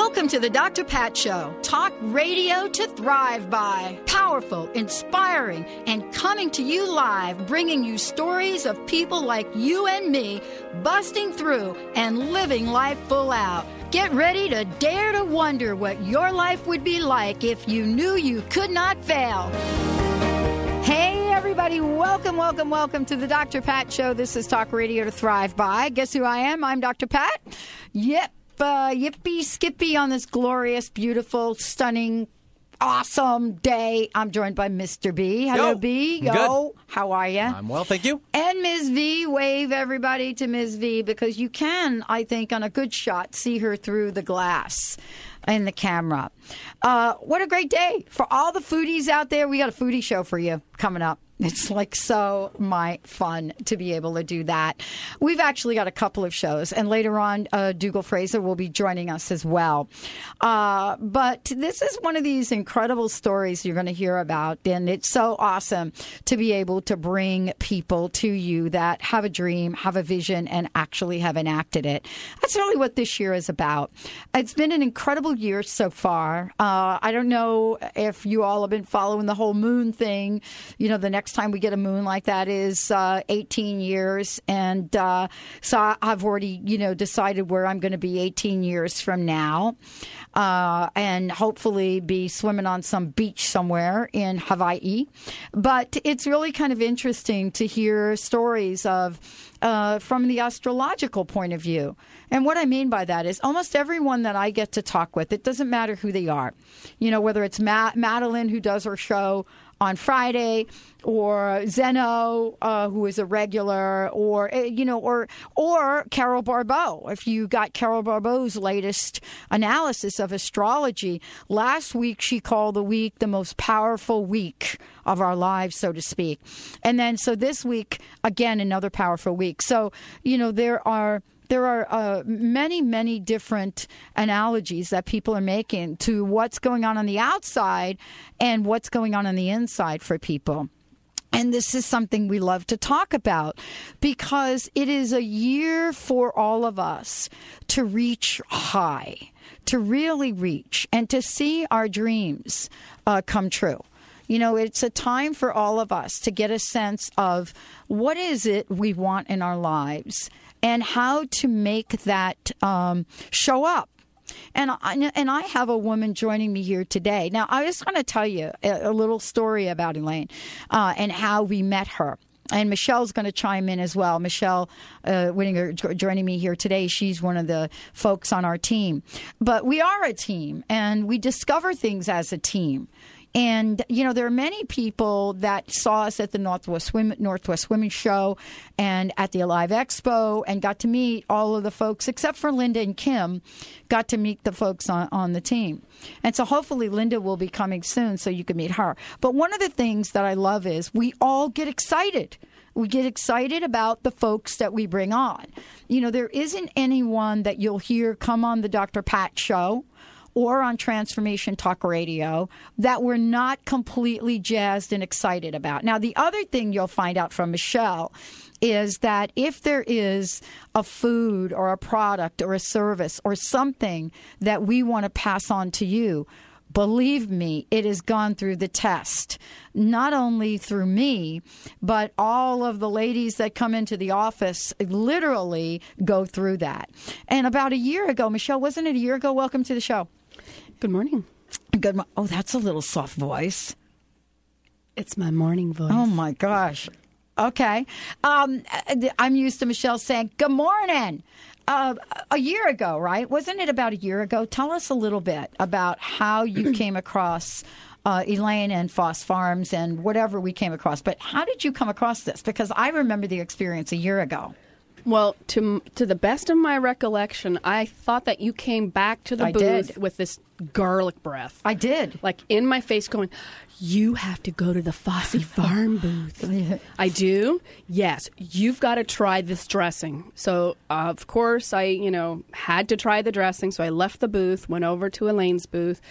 Welcome to the Dr. Pat Show. Talk radio to thrive by. Powerful, inspiring, and coming to you live, bringing you stories of people like you and me busting through and living life full out. Get ready to dare to wonder what your life would be like if you knew you could not fail. Hey, everybody. Welcome to the Dr. Pat Show. This is Talk Radio to Thrive By. Guess who I am? I'm Dr. Pat. Yep. Yippee skippy on this glorious, beautiful, stunning, awesome day. I'm joined by Mr. B. Hello, B. Yo. Good. How are you? I'm well, thank you. And Ms. V. Wave everybody to Ms. V because you can, I think, on a good shot, see her through the glass in the camera. What a great day. For all the foodies out there, we got a foodie show for you coming up. It's like so my fun to be able to do that. We've actually got a couple of shows, and later on, Dougal Fraser will be joining us as well. But this is one of these incredible stories you're going to hear about, and it's so awesome to be able to bring people to you that have a dream, have a vision, and actually have enacted it. That's really what this year is about. It's been an incredible year so far. I don't know if you all have been following the whole moon thing. You know, the next time we get a moon like that is 18 years. And so I've already, decided where I'm going to be 18 years from now. And hopefully be swimming on some beach somewhere in Hawaii. But it's really kind of interesting to hear stories of from the astrological point of view. And what I mean by that is almost everyone that I get to talk with, it doesn't matter who they are. Whether it's Madeline, who does her show on Friday, or Zeno, who is a regular, or Carol Barbeau. If you got Carol Barbeau's latest analysis of astrology, last week she called the week the most powerful week of our lives, so to speak. And then so this week, again, another powerful week. So, there are many, many different analogies that people are making to what's going on the outside and what's going on the inside for people. And this is something we love to talk about because it is a year for all of us to reach high, to really reach, and to see our dreams come true. It's a time for all of us to get a sense of what is it we want in our lives and how to make that show up. And I have a woman joining me here today. Now, I just want to tell you a little story about Elaine and how we met her. And Michelle's going to chime in as well. Michelle Whittinger joining me here today. She's one of the folks on our team. But we are a team, and we discover things as a team. And, there are many people that saw us at the Northwest Women's Show and at the Alive Expo and got to meet all of the folks, except for Linda and Kim, got to meet the folks on the team. And so hopefully Linda will be coming soon so you can meet her. But one of the things that I love is we all get excited. We get excited about the folks that we bring on. There isn't anyone that you'll hear come on the Dr. Pat Show or on Transformation Talk Radio that we're not completely jazzed and excited about. Now, the other thing you'll find out from Michelle is that if there is a food or a product or a service or something that we want to pass on to you, believe me, it has gone through the test, not only through me, but all of the ladies that come into the office literally go through that. And about a year ago, Michelle, wasn't it a year ago? Welcome to the show. Good morning. Oh, that's a little soft voice. It's my morning voice. Oh, my gosh. Okay. I'm used to Michelle saying, good morning. A year ago, right? Wasn't it about a year ago? Tell us a little bit about how you came across Elaine and Foss Farms and whatever we came across. But how did you come across this? Because I remember the experience a year ago. Well, to the best of my recollection, I thought that you came back to the booth with this garlic breath. I did. Like in my face going, you have to go to the Fossey Farm booth. I do? Yes. You've got to try this dressing. So, of course, I, had to try the dressing. So I left the booth, went over to Elaine's booth.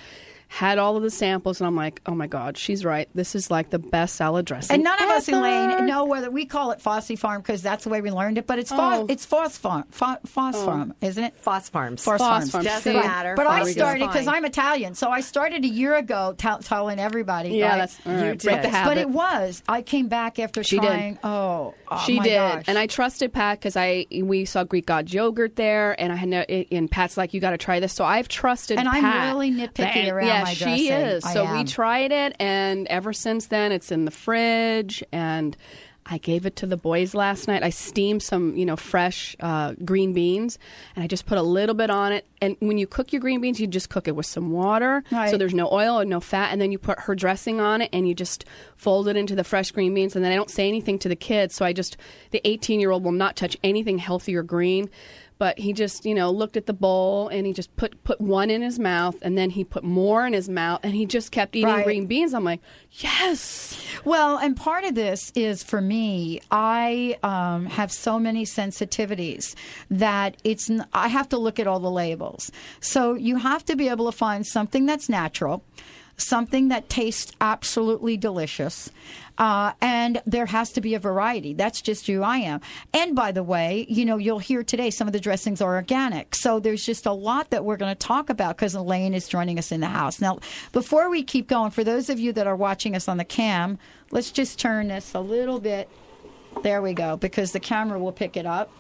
had all of the samples, and I'm like, oh my God, she's right. This is like the best salad dressing. And none of us, ever. Elaine, know whether we call it Fosse Farm because that's the way we learned it, but it's Foss Farm, Farm, isn't it? Foss Farms. Foss Farms. Doesn't matter. But I Foss started is because fine. I'm Italian, so I started a year ago telling everybody. Yeah, right? that's all right. You Break did. the habit. But it was. I came back after She trying. did. Oh, She my did, gosh. and I trusted Pat because we saw Greek God's yogurt there, and I had and Pat's like, you got to try this. So I've trusted. And Pat. I'm really nitpicky around yeah, my she dressing. is. I So am. we tried it, and ever since then, it's in the fridge. And I gave it to the boys last night. I steamed some, fresh green beans, and I just put a little bit on it. And when you cook your green beans, you just cook it with some water, Right. so there's no oil and no fat. And then you put her dressing on it, and you just fold it into the fresh green beans. And then I don't say anything to the kids, so the 18-year-old will not touch anything healthy or green. But he just, looked at the bowl, and he just put one in his mouth, and then he put more in his mouth, and he just kept eating Right. green beans. I'm like, yes. Well, and part of this is for me, I have so many sensitivities that I have to look at all the labels. So you have to be able to find something that's natural, something that tastes absolutely delicious, and there has to be a variety. That's just who I am. And by the way, you'll hear today some of the dressings are organic. So there's just a lot that we're going to talk about because Elaine is joining us in the house. Now, before we keep going, for those of you that are watching us on the cam, let's just turn this a little bit. There we go, because the camera will pick it up.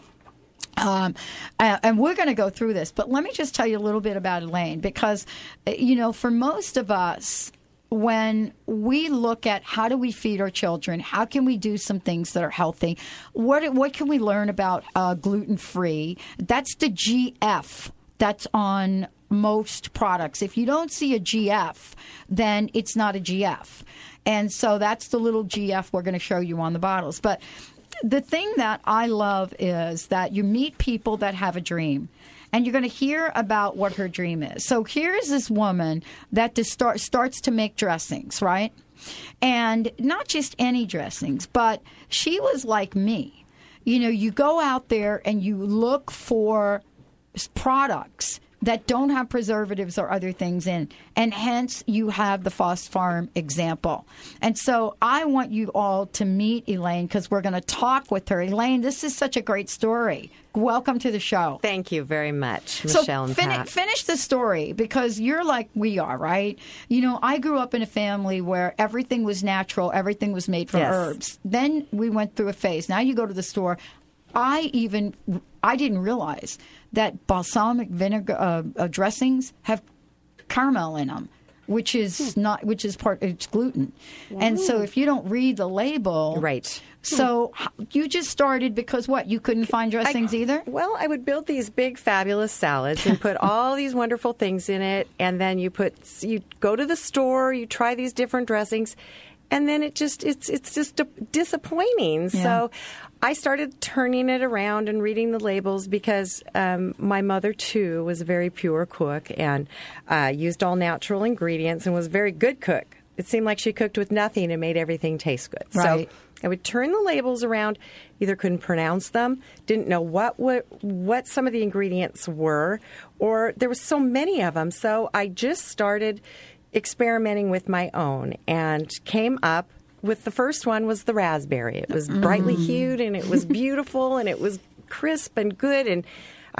And we're going to go through this, but let me just tell you a little bit about Elaine because, for most of us, when we look at how do we feed our children, how can we do some things that are healthy, what can we learn about gluten-free? That's the GF that's on most products. If you don't see a GF, then it's not a GF. And so that's the little GF we're going to show you on the bottles. But the thing that I love is that you meet people that have a dream. And you're going to hear about what her dream is. So here's this woman that starts to make dressings, right? And not just any dressings, but she was like me. You go out there and you look for products that don't have preservatives or other things in, and hence you have the Foss Farm example. And so I want you all to meet Elaine because we're going to talk with her. Elaine, this is such a great story. Welcome to the show. Thank you very much, Michelle and Pat. Finish the story because you're like we are, right? I grew up in a family where everything was natural, everything was made from herbs. Then we went through a phase. Now you go to the store. I didn't realize that balsamic vinegar dressings have caramel in them, which is it's gluten. Wow. And so if you don't read the label, right. So you just started because what? You couldn't find dressings either? Well, I would build these big, fabulous salads and put all these wonderful things in it, and then you go to the store, you try these different dressings, and then it's just disappointing. Yeah. So I started turning it around and reading the labels because my mother, too, was a very pure cook and used all natural ingredients and was a very good cook. It seemed like she cooked with nothing and made everything taste good. Right. So I would turn the labels around, either couldn't pronounce them, didn't know what some of the ingredients were, or there was so many of them. So I just started experimenting with my own and came up with the first one was the raspberry. It was brightly hued and it was beautiful and it was crisp and good. And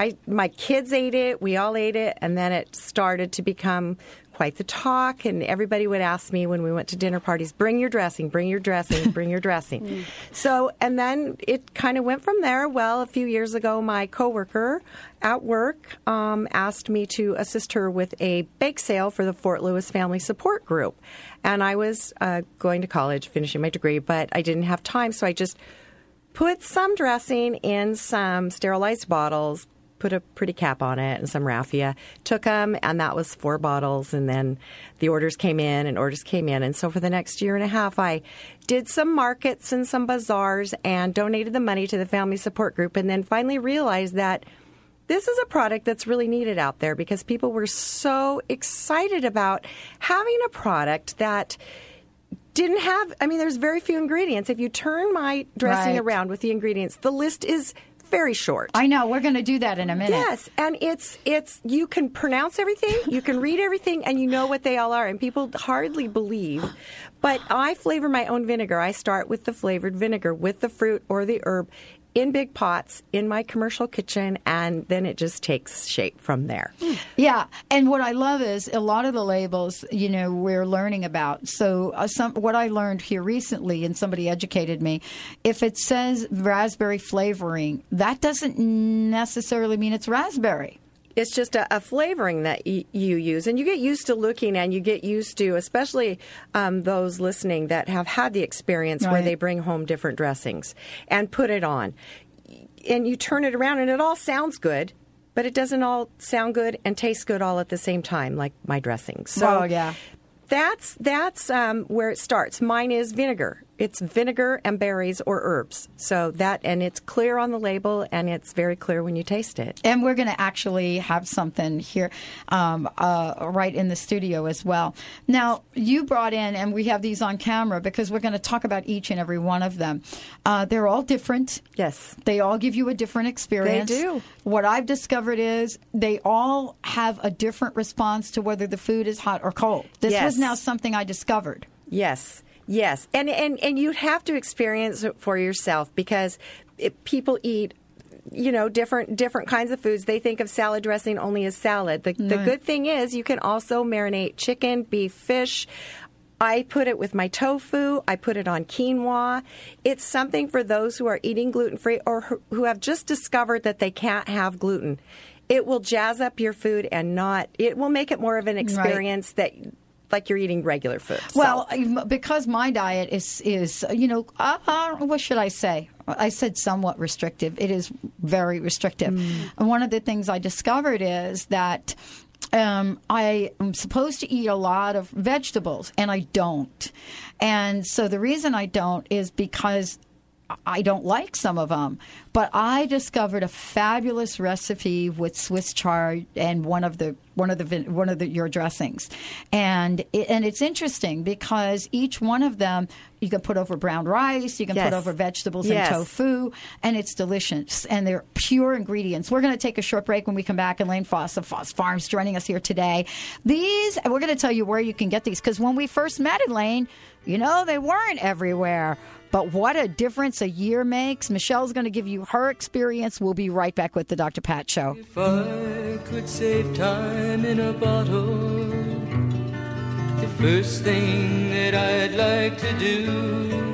my kids ate it. We all ate it. And then it started to become quite the talk. And everybody would ask me when we went to dinner parties, bring your dressing, bring your dressing, bring your dressing. So, and then it kind of went from there. Well, a few years ago, my coworker at work asked me to assist her with a bake sale for the Fort Lewis Family Support Group. And I was going to college, finishing my degree, but I didn't have time. So I just put some dressing in some sterilized bottles, put a pretty cap on it and some raffia, took them, and that was 4 bottles. And then the orders came in. And so for the next year and a half, I did some markets and some bazaars and donated the money to the Family Support Group, and then finally realized that this is a product that's really needed out there because people were so excited about having a product that didn't have, there's very few ingredients. If you turn my dressing around with the ingredients, the list is very short. I know. We're going to do that in a minute. Yes, and it's you can pronounce everything, you can read everything, and you know what they all are, and people hardly believe. But I flavor my own vinegar. I start with the flavored vinegar with the fruit or the herb in big pots in my commercial kitchen, and then it just takes shape from there. Yeah, and what I love is a lot of the labels, we're learning about. So what I learned here recently, and somebody educated me, if it says raspberry flavoring, that doesn't necessarily mean it's raspberry. It's just a flavoring that you use, and you get used to looking, and you get used to, especially those listening that have had the experience where they bring home different dressings and put it on. And you turn it around, and it all sounds good, but it doesn't all sound good and taste good all at the same time, like my dressings. So that's where it starts. Mine is vinegar. It's vinegar and berries or herbs. So and it's clear on the label, and it's very clear when you taste it. And we're going to actually have something here right in the studio as well. Now, you brought in, and we have these on camera because we're going to talk about each and every one of them. They're all different. Yes. They all give you a different experience. They do. What I've discovered is they all have a different response to whether the food is hot or cold. This was now something I discovered. Yes. Yes, and you'd have to experience it for yourself because people eat, different kinds of foods. They think of salad dressing only as salad. The good thing is you can also marinate chicken, beef, fish. I put it with my tofu. I put it on quinoa. It's something for those who are eating gluten-free or who have just discovered that they can't have gluten. It will jazz up your food it will make it more of an experience that like you're eating regular food. Well, because my diet is what should I say? I said somewhat restrictive. It is very restrictive. And one of the things I discovered is that I am supposed to eat a lot of vegetables, and I don't. And so the reason I don't is because I don't like some of them, but I discovered a fabulous recipe with Swiss chard and one of your dressings, and it's interesting because each one of them you can put over brown rice, you can put over vegetables and tofu, and it's delicious, and they're pure ingredients. We're going to take a short break. When we come back, Elaine Foss of Foss Farms joining us here today. We're going to tell you where you can get these, because when we first met Elaine, they weren't everywhere. But what a difference a year makes. Michelle's going to give you her experience. We'll be right back with the Dr. Pat Show. If I could save time in a bottle, the first thing that I'd like to do.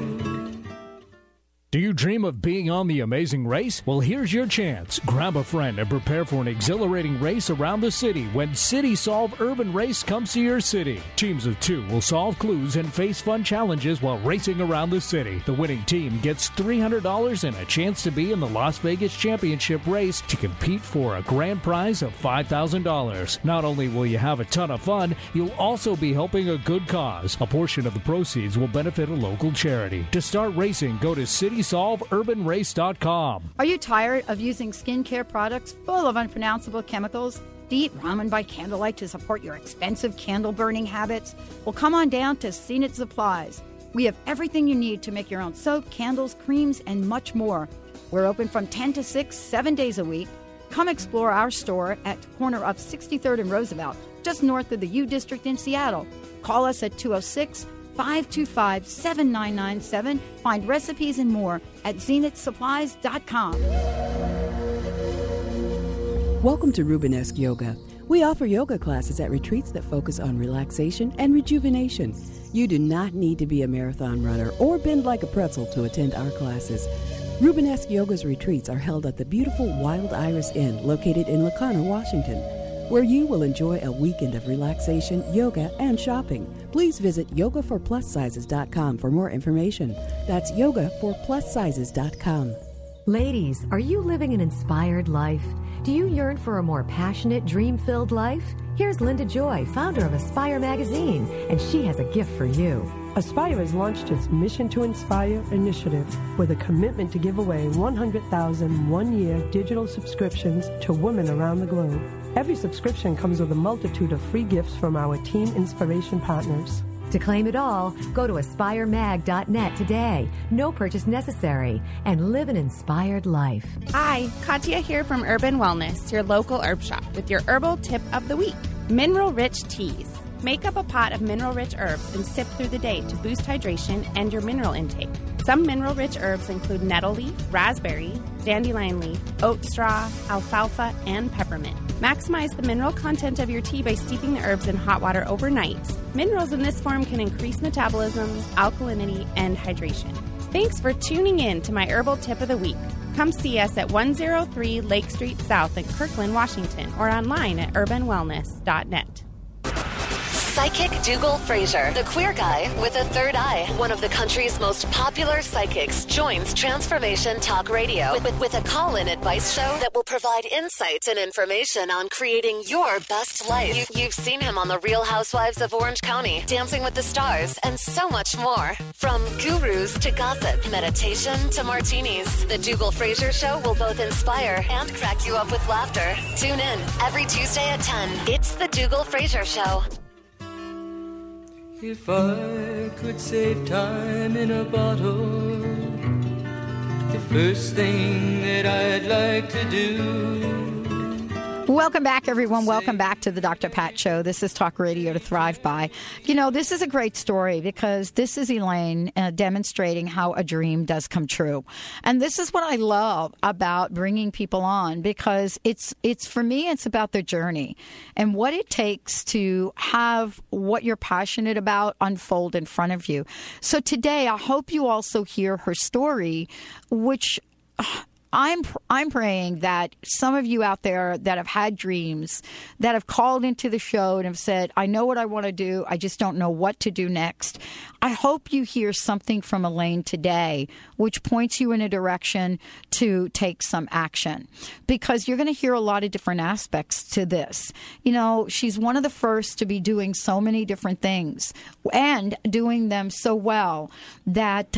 Do you dream of being on The Amazing Race? Well, here's your chance. Grab a friend and prepare for an exhilarating race around the city when City Solve Urban Race comes to your city. Teams of 2 will solve clues and face fun challenges while racing around the city. The winning team gets $300 and a chance to be in the Las Vegas Championship race to compete for a grand prize of $5,000. Not only will you have a ton of fun, you'll also be helping a good cause. A portion of the proceeds will benefit a local charity. To start racing, go to CitySolveUrbanRace.com. Are you tired of using skincare products full of unpronounceable chemicals? Do you eat ramen by candlelight to support your expensive candle burning habits? Well, come on down to Zenith Supplies. We have everything you need to make your own soap, candles, creams, and much more. We're open from 10 to 6, 7 days a week. Come explore our store at the corner of 63rd and Roosevelt, just north of the U District in Seattle. Call us at 206-525-7997. Find recipes and more at zenithsupplies.com. Welcome to Rubenesque Yoga. We offer yoga classes at retreats that focus on relaxation and rejuvenation. You do not need to be a marathon runner or bend like a pretzel to attend our classes. Rubenesque Yoga's retreats are held at the beautiful Wild Iris Inn located in Lacana, Washington, where you will enjoy a weekend of relaxation, yoga, and shopping. Please visit yogaforplussizes.com for more information. That's yogaforplussizes.com. Ladies, are you living an inspired life? Do you yearn for a more passionate, dream-filled life? Here's Linda Joy, founder of Aspire Magazine, and she has a gift for you. Aspire has launched its Mission to Inspire initiative with a commitment to give away 100,000 one-year digital subscriptions to women around the globe. Every subscription comes with a multitude of free gifts from our Teen Inspiration partners. To claim it all, go to aspiremag.net today. No purchase necessary. And live an inspired life. Hi, Katya here from Urban Wellness, your local herb shop, with your herbal tip of the week. Mineral-rich teas. Make up a pot of mineral-rich herbs and sip through the day to boost hydration and your mineral intake. Some mineral-rich herbs include nettle leaf, raspberry, dandelion leaf, oat straw, alfalfa, and peppermint. Maximize the mineral content of your tea by steeping the herbs in hot water overnight. Minerals in this form can increase metabolism, alkalinity, and hydration. Thanks for tuning in to my herbal tip of the week. Come see us at 103 Lake Street South in Kirkland, Washington, or online at urbanwellness.net. Psychic Dougal Fraser, the queer guy with a third eye. One of the country's most popular psychics joins Transformation Talk Radio with a call-in advice show that will provide insights and information on creating your best life. You've seen him on The Real Housewives of Orange County, Dancing with the Stars, and so much more. From gurus to gossip, meditation to martinis, the Dougal Fraser Show will both inspire and crack you up with laughter. Tune in every Tuesday at 10. It's the Dougal Fraser Show. If I could save time in a bottle, the first thing that I'd like to do. Welcome back, everyone. Welcome back to the Dr. Pat Show. This is Talk Radio to Thrive By. You know, this is a great story because this is Elaine demonstrating how a dream does come true. And this is what I love about bringing people on because it's for me, it's about the journey and what it takes to have what you're passionate about unfold in front of you. So today, I hope you also hear her story, which I'm praying that some of you out there that have had dreams, that have called into the show and have said, I know what I want to do, I just don't know what to do next. I hope you hear something from Elaine today which points you in a direction to take some action, because you're going to hear a lot of different aspects to this. You know, she's one of the first to be doing so many different things and doing them so well that,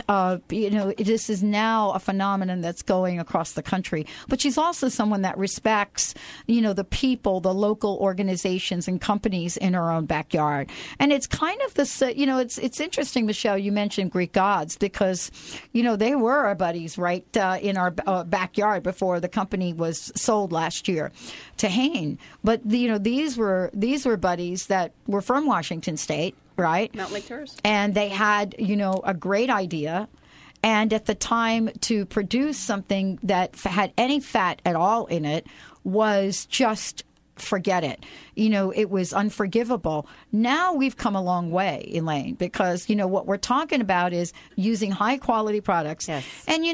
this is now a phenomenon that's going across the country. But she's also someone that respects, the people, the local organizations and companies in her own backyard. And it's kind of this, it's interesting, Michelle, you mentioned Greek gods because, they were our buddies right in our backyard before the company was sold last year to Hain. But, these were buddies that were from Washington State, right? Mountain Lake Tours. And they had, a great idea. And at the time to produce something that had any fat at all in it was just forget it. It was unforgivable. Now we've come a long way, Elaine, because, what we're talking about is using high quality products. Yes. And,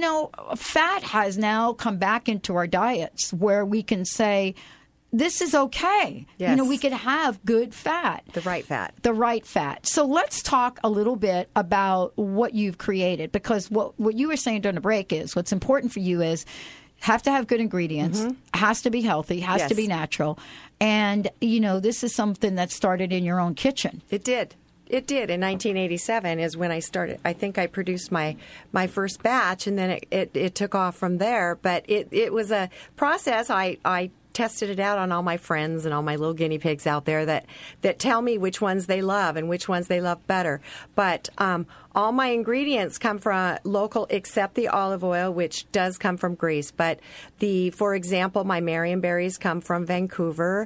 fat has now come back into our diets where we can say, this is okay. Yes. We could have good fat. The right fat. The right fat. So let's talk a little bit about what you've created, because what you were saying during the break is what's important for you is have to have good ingredients, has to be healthy, has to be natural. And, this is something that started in your own kitchen. It did. It did. In 1987 is when I started. I think I produced my first batch, and then it took off from there. But it was a process. I tested it out on all my friends and all my little guinea pigs out there that tell me which ones they love and which ones they love better. But all my ingredients come from local, except the olive oil, which does come from Greece. But for example, my Marionberries come from Vancouver.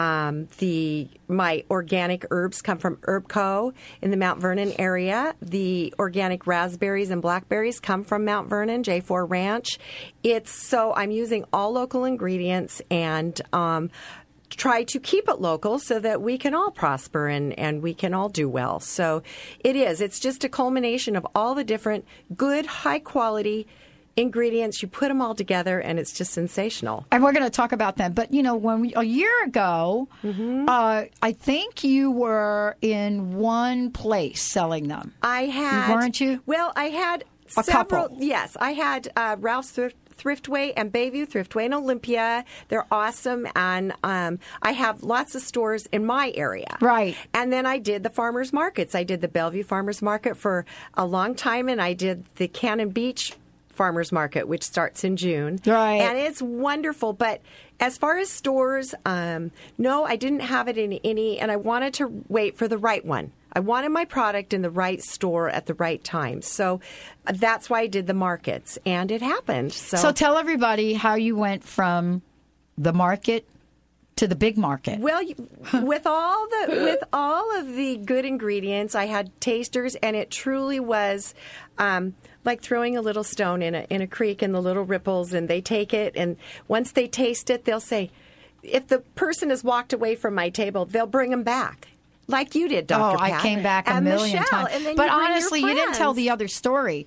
My organic herbs come from Herb Co. in the Mount Vernon area. The organic raspberries and blackberries come from Mount Vernon, J4 Ranch. So I'm using all local ingredients and try to keep it local so that we can all prosper and we can all do well. So it's just a culmination of all the different good, high quality ingredients. You put them all together and it's just sensational. And we're going to talk about them. But, a year ago, I think you were in one place selling them. I had. Weren't you? Well, I had a several. couple. Yes, I had Ralph's Thriftway and Bayview Thriftway in Olympia. They're awesome, and I have lots of stores in my area. Right. And then I did the farmers markets. I did the Bellevue Farmers Market for a long time, and I did the Cannon Beach farmers market, which starts in June. Right. And it's wonderful. But as far as stores, no, I didn't have it in any, and I wanted to wait for the right one. I wanted my product in the right store at the right time. So that's why I did the markets, and it happened. So tell everybody how you went from the market to the big market. Well, with all of the good ingredients, I had tasters, and it truly was like throwing a little stone in a creek and the little ripples, and they take it, and once they taste it, they'll say, if the person has walked away from my table, they'll bring them back. Like you did, Dr. Pat. I came back a million Michelle, times. and then But you bring honestly, your you didn't tell friends. the other story.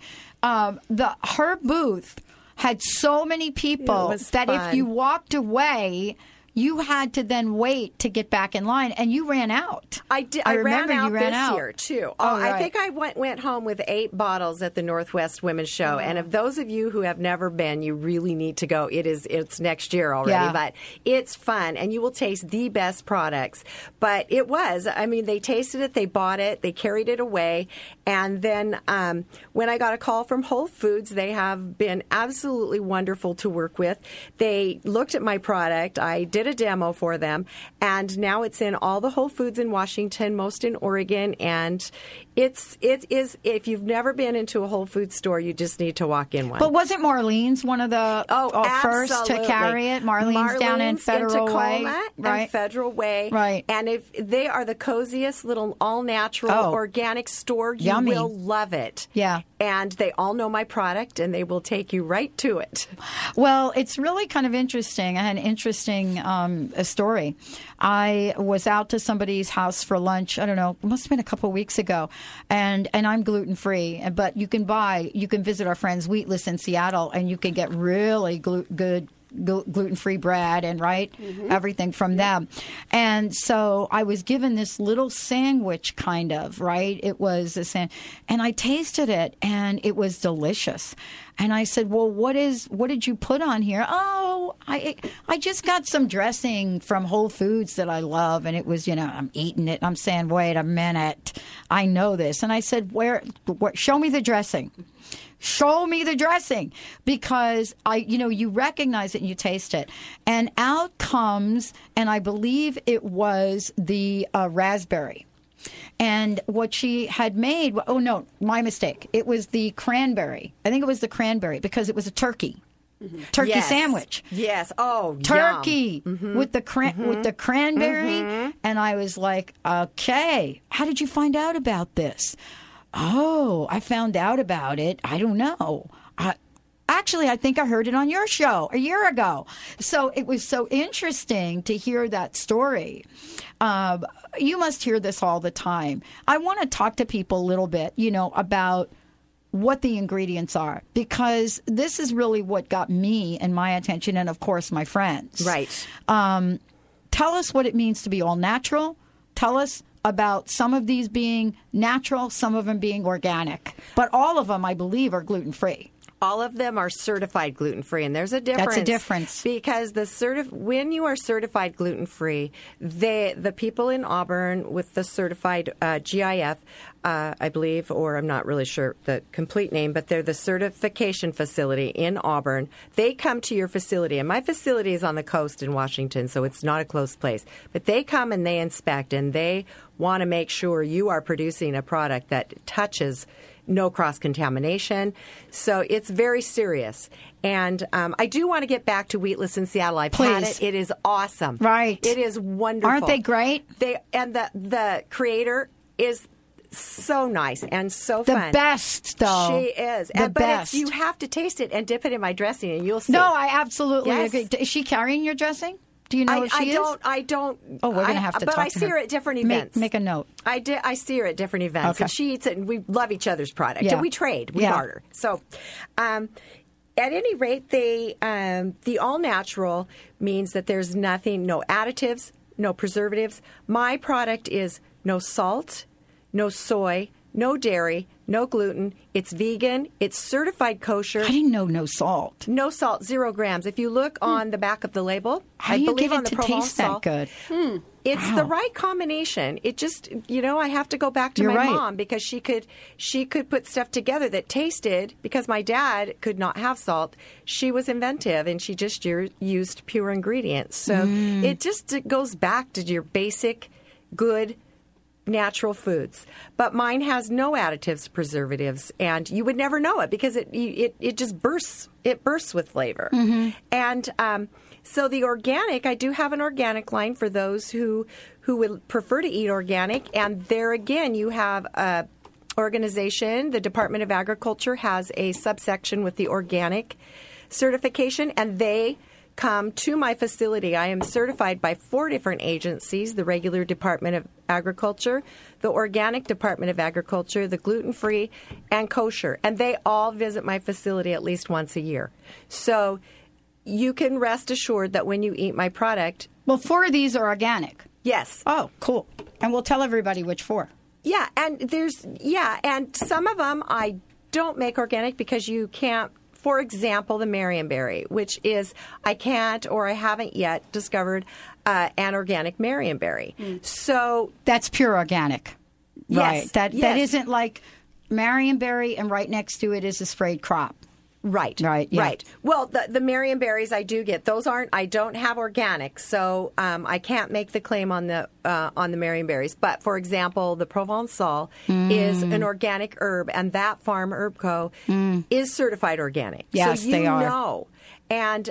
Her booth had so many people was that fun. if you walked away, you had to then wait to get back in line, and you ran out. I did. I I ran remember out you ran this out. year too. Oh, I right. think I went home with 8 bottles at the Northwest Women's Show. And if those of you who have never been, you really need to go. It's next year already, Yeah. but it's fun, and you will taste the best products. But it was. I mean, they tasted it, they bought it, they carried it away, and then when I got a call from Whole Foods, they have been absolutely wonderful to work with. They looked at my product. I did a demo for them, and now it's in all the Whole Foods in Washington, most in Oregon, and it is. If you've never been into a Whole Foods store, you just need to walk in one. But wasn't Marlene's one of the first to absolutely. carry it? Marlene's down in Federal in Way, Tacoma right? and Federal Way, Right. And if they are the coziest little all-natural organic store, you Yummy. will love it. Yeah. And they all know my product, and they will take you right to it. Well, it's really kind of interesting. I had an interesting a story. I was out to somebody's house for lunch. I don't know, it must have been a couple of weeks ago, and I'm gluten free. But you can visit our friends Wheatless in Seattle, and you can get really good gluten-free bread and everything from them. And so I was given this little sandwich kind of, it was a and I tasted it, and it was delicious. And I said, well, what did you put on here? Oh, I just got some dressing from Whole Foods that I love. And it was, I'm eating it. I'm saying, wait a minute. I know this. And I said, where show me the dressing. Show me the dressing, because you recognize it and you taste it. And out comes, and I believe it was the raspberry. And what she had made, oh no, my mistake. It was the cranberry. I think it was the cranberry, because it was a turkey. Turkey Yes. sandwich. Yes. Oh, turkey yum. with the cranberry. And I was like, okay, how did you find out about this? Oh, I found out about it. I don't know. Actually, I think I heard it on your show a year ago. So it was so interesting to hear that story. You must hear this all the time. I want to talk to people a little bit, about what the ingredients are, because this is really what got me and my attention, and of course my friends. Right. Tell us what it means to be all natural. Tell us about some of these being natural, some of them being organic. But all of them, I believe, are gluten-free. All of them are certified gluten-free, and there's a difference. That's a difference. Because when you are certified gluten-free, the people in Auburn with the certified GIF, I believe, or I'm not really sure the complete name, but they're the certification facility in Auburn. They come to your facility, and my facility is on the coast in Washington, so it's not a close place. But they come and they inspect, and they want to make sure you are producing a product that touches no cross-contamination. So it's very serious. And I do want to get back to Wheatless in Seattle. I've had it. It is awesome. Right. It is wonderful. Aren't they great? And the creator is so nice and so fun. The best, though. She is. The best. You have to taste it and dip it in my dressing, and you'll see. No, I absolutely Yes. agree. Is she carrying your dressing? Do you know if she is? I don't. Oh, we're going to have to talk to her. But I see her at different events. Make a note. I see her at different events, Okay. and she eats it, and we love each other's product. Yeah. And we trade. We Yeah. barter. So, at any rate, the all-natural means that there's nothing, no additives, no preservatives. My product is no salt, no soy, no dairy, no gluten. It's vegan. It's certified kosher. I didn't know no salt. No salt, 0 grams. If you look on the back of the label, How I do you believe get on it the to taste Provençal, that good? It's the right combination. It just, I have to go back to You're my right. mom because she could put stuff together that tasted, because my dad could not have salt. She was inventive and she just used pure ingredients. So it goes back to your basic, good, natural foods. But mine has no additives, preservatives, and you would never know it because it just bursts. It bursts with flavor. And so the organic, I do have an organic line for those who would prefer to eat organic. And there again, you have a organization, the Department of Agriculture has a subsection with the organic certification, and they come to my facility. I am certified by 4 different agencies: the regular Department of Agriculture, the Organic Department of Agriculture, the gluten-free, and kosher. And they all visit my facility at least once a year. So you can rest assured that when you eat my product... Well, 4 of these are organic. Yes. Oh, cool. And we'll tell everybody which 4. Yeah, and some of them I don't make organic because you can't. For example, the Marionberry, which is I can't or I haven't yet discovered an organic Marionberry. So that's pure organic, right? Yes, That isn't like Marionberry and right next to it is a sprayed crop. Right. Yeah. Right. Well, the Marionberries I do get. Those I don't have organic, so I can't make the claim on the Marionberries. But for example, the Provençal is an organic herb, and that Farm Herb Co. is certified organic. Yes, so they are. Know. And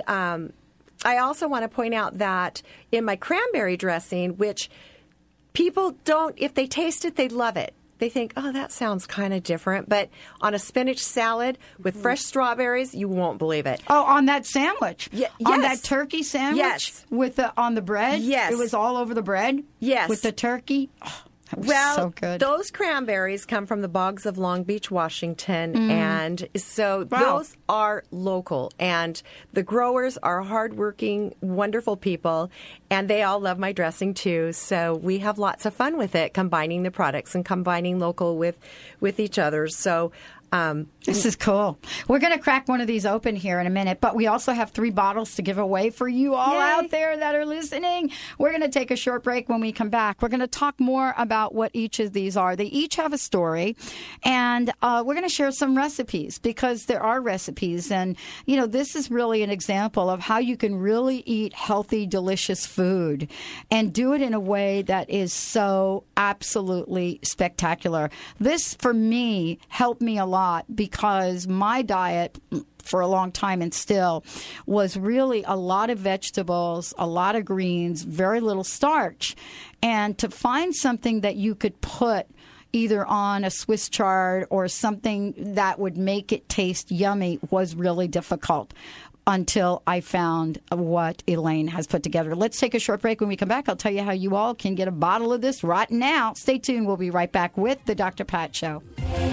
I also want to point out that in my cranberry dressing, which people don't, if they taste it, they love it. They think, oh, that sounds kind of different. But on a spinach salad with fresh strawberries, you won't believe it. Oh, on that sandwich? Yes. On that turkey sandwich? Yes. On the bread? Yes. It was all over the bread? Yes. With the turkey? Oh, that was so good. Those cranberries come from the bogs of Long Beach, Washington. And so those are local. And the growers are hardworking, wonderful people. And they all love my dressing, too. So we have lots of fun with it, combining the products and combining local with each other. So this is cool. We're going to crack one of these open here in a minute, but we also have 3 bottles to give away for you all out there that are listening. We're going to take a short break. When we come back, we're going to talk more about what each of these are. They each have a story, and we're going to share some recipes because there are recipes. And, this is really an example of how you can really eat healthy, delicious food and do it in a way that is so absolutely spectacular. This, for me, helped me a lot because my diet for a long time and still was really a lot of vegetables, a lot of greens, very little starch. And to find something that you could put either on a Swiss chard or something that would make it taste yummy was really difficult until I found what Elaine has put together. Let's take a short break. When we come back, I'll tell you how you all can get a bottle of this right now. Stay tuned. We'll be right back with the Dr. Pat Show.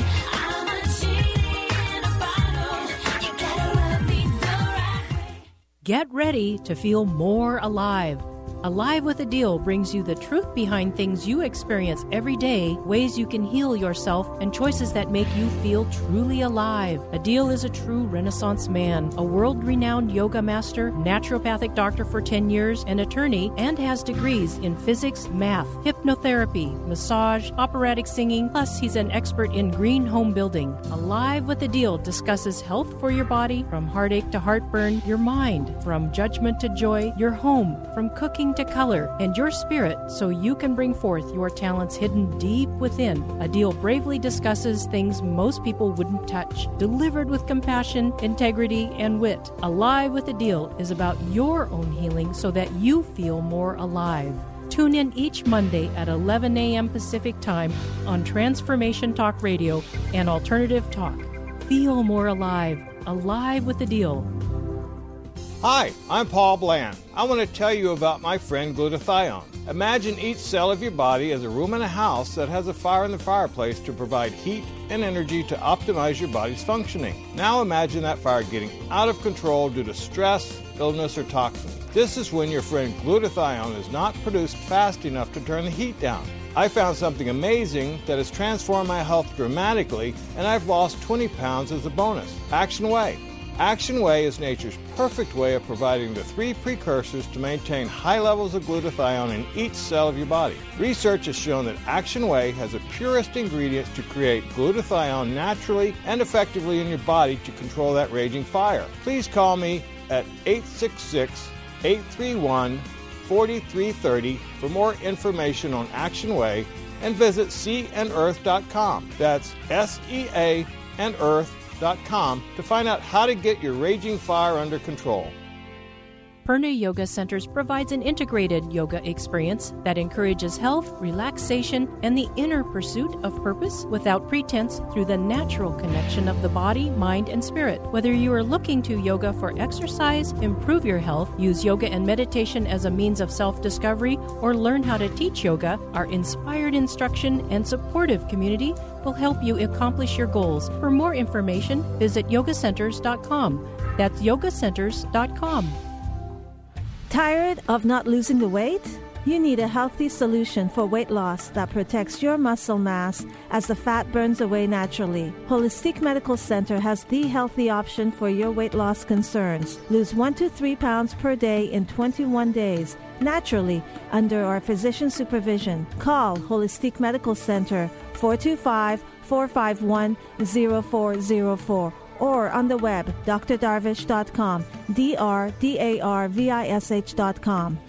Get ready to feel more alive. Alive with a Deal brings you the truth behind things you experience every day, ways you can heal yourself, and choices that make you feel truly alive. A Deal is a true Renaissance man, a world-renowned yoga master, naturopathic doctor for 10 years, an attorney, and has degrees in physics, math, hypnotherapy, massage, operatic singing, plus he's an expert in green home building. Alive with a Deal discusses health for your body, from heartache to heartburn, your mind, from judgment to joy, your home, from cooking to color, and your spirit, so you can bring forth your talents hidden deep within. A Deal bravely discusses things most people wouldn't touch, delivered with compassion, integrity, and wit. Alive with a Deal is about your own healing so that you feel more alive. Tune in each Monday at 11 a.m. Pacific Time on Transformation Talk Radio and Alternative Talk. Feel more alive. Alive with a Deal. Hi, I'm Paul Bland. I want to tell you about my friend glutathione. Imagine each cell of your body as a room in a house that has a fire in the fireplace to provide heat and energy to optimize your body's functioning. Now imagine that fire getting out of control due to stress, illness, or toxins. This is when your friend glutathione is not produced fast enough to turn the heat down. I found something amazing that has transformed my health dramatically, and I've lost 20 pounds as a bonus. Action Whey. Action Whey is nature's perfect way of providing the 3 precursors to maintain high levels of glutathione in each cell of your body. Research has shown that Action Whey has the purest ingredients to create glutathione naturally and effectively in your body to control that raging fire. Please call me at 866-831-4330 for more information on Action Whey, and visit seaandearth.com. That's SEA and Earth.com to find out how to get your raging fire under control. Purna Yoga Centers provides an integrated yoga experience that encourages health, relaxation, and the inner pursuit of purpose without pretense through the natural connection of the body, mind, and spirit. Whether you are looking to yoga for exercise, improve your health, use yoga and meditation as a means of self-discovery, or learn how to teach yoga, our inspired instruction and supportive community will help you accomplish your goals. For more information, visit yogacenters.com. That's yogacenters.com. Tired of not losing the weight? You need a healthy solution for weight loss that protects your muscle mass as the fat burns away naturally. Holistic Medical Center has the healthy option for your weight loss concerns. Lose 1 to 3 pounds per day in 21 days, naturally, under our physician supervision. Call Holistic Medical Center 425-451-0404. or on the web, drdarvish.com, drdarvish.com.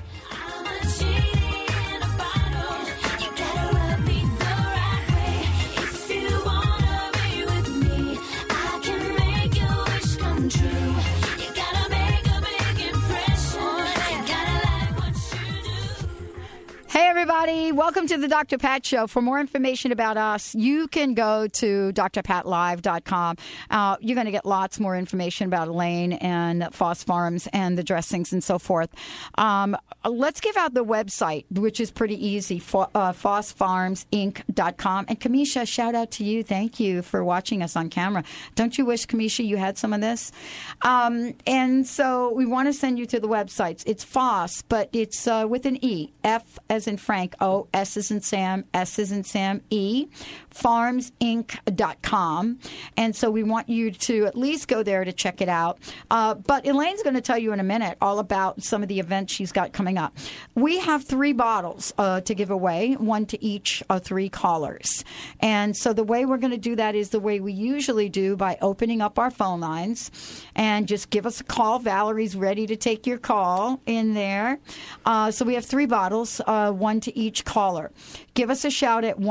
Hey, everybody. Welcome to the Dr. Pat Show. For more information about us, you can go to drpatlive.com. You're going to get lots more information about Elaine and Foss Farms and the dressings and so forth. Let's give out the website, which is pretty easy, fossfarmsinc.com. And Kamisha, shout out to you. Thank you for watching us on camera. Don't you wish, Kamisha, you had some of this? And so we want to send you to the websites. It's Foss, but it's with an E. F as in Frank, O, S as in Sam, S as in Sam, E, farmsinc.com. And so we want you to at least go there to check it out. But Elaine's going to tell you in a minute all about some of the events she's got coming up. We have 3 bottles to give away, 1 to each of 3 callers. And so the way we're going to do that is the way we usually do, by opening up our phone lines, and just give us a call. Valerie's ready to take your call in there. So we have 3 bottles, 1 to each caller. Give us a shout at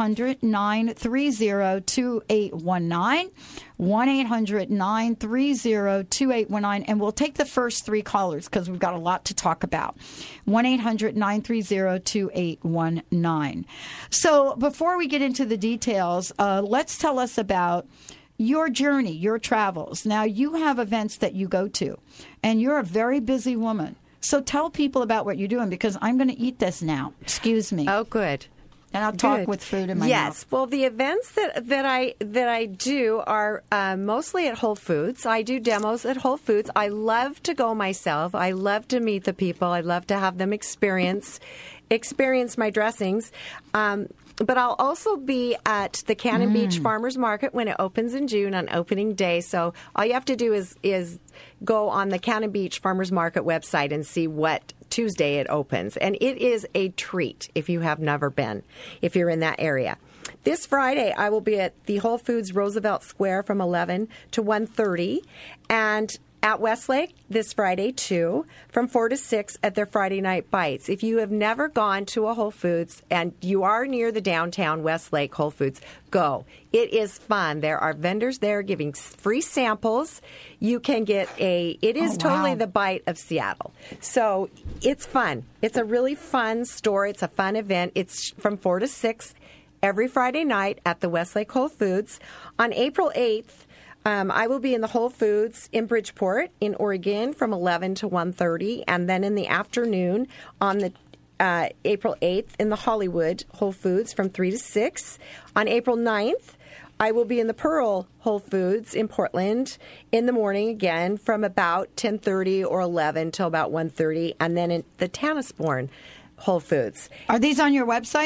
1-800-930-2819, 1-800-930-2819, and we'll take the first 3 callers because we've got a lot to talk about. 1-800-930-2819. So before we get into the details, let's tell us about your journey, your travels. Now, you have events that you go to, and you're a very busy woman. So tell people about what you're doing, because I'm going to eat this now. Excuse me. Oh, good. And I'll talk with food in my mouth. Yes. Well, the events that I do are mostly at Whole Foods. I do demos at Whole Foods. I love to go myself. I love to meet the people. I love to have them experience my dressings. But I'll also be at the Cannon Beach Farmers Market when it opens in June on opening day. So all you have to do is go on the Cannon Beach Farmers Market website and see what Tuesday it opens. And it is a treat if you have never been, if you're in that area. This Friday, I will be at the Whole Foods Roosevelt Square from 11 to 1:30, and at Westlake this Friday, too, from 4 to 6 at their Friday Night Bites. If you have never gone to a Whole Foods and you are near the downtown Westlake Whole Foods, go. It is fun. There are vendors there giving free samples. You can get totally the bite of Seattle. So it's fun. It's a really fun store. It's a fun event. It's from 4 to 6 every Friday night at the Westlake Whole Foods. On April 8th, I will be in the Whole Foods in Bridgeport in Oregon from 11 to 1:30, and then in the afternoon on the April 8th in the Hollywood Whole Foods from 3 to 6. On April 9th, I will be in the Pearl Whole Foods in Portland in the morning again from about 10:30 or 11 till about 1:30, and then in the Tanasbourne Whole Foods. Are these on your website?